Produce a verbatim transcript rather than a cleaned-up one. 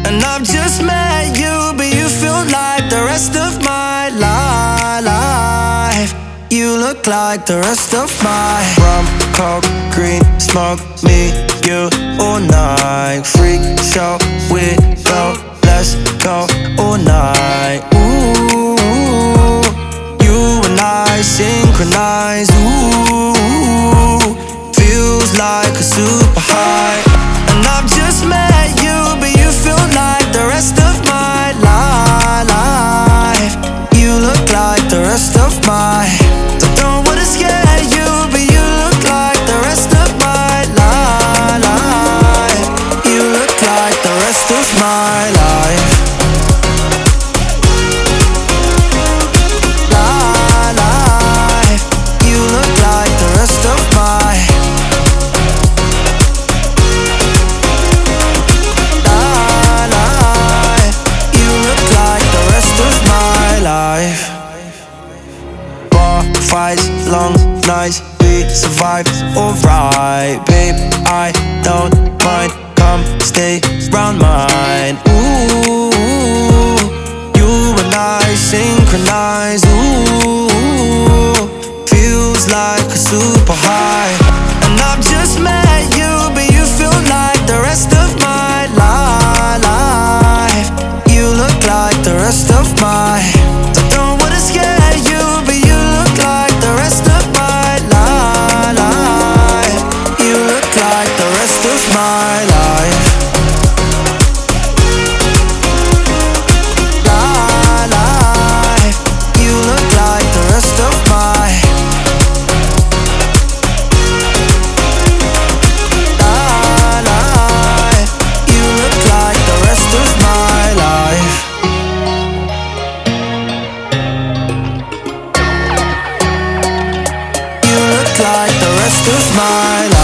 And I've just met you, but you feel like the rest of my life. You look like the rest of my rum, coke, green, smoke, me, you, all night. Freak show, we go, let's go, all night. Ooh, you and I synchronize. Ooh, feels like a super high. And I've just met you, but you feel like the rest of my life. You look like the rest of my. Don't wanna scare you, but you look like the rest of my life. You look like the rest of my life. Life. You look like the rest of my. Life. You look like the rest of my life. Bar fights, long nights, we survive alright. Babe, I don't mind, come stay round mine. Ooh, you and I synchronize. Ooh, feels like a super high. And I've just met you, but you feel like the rest of my life. You look like the rest of my. Don't wanna scare you, but you look like the rest of my life. You look like the rest of my life. Life. You look like the rest of my. Life. You look like the rest of my life. You look like the rest of my life.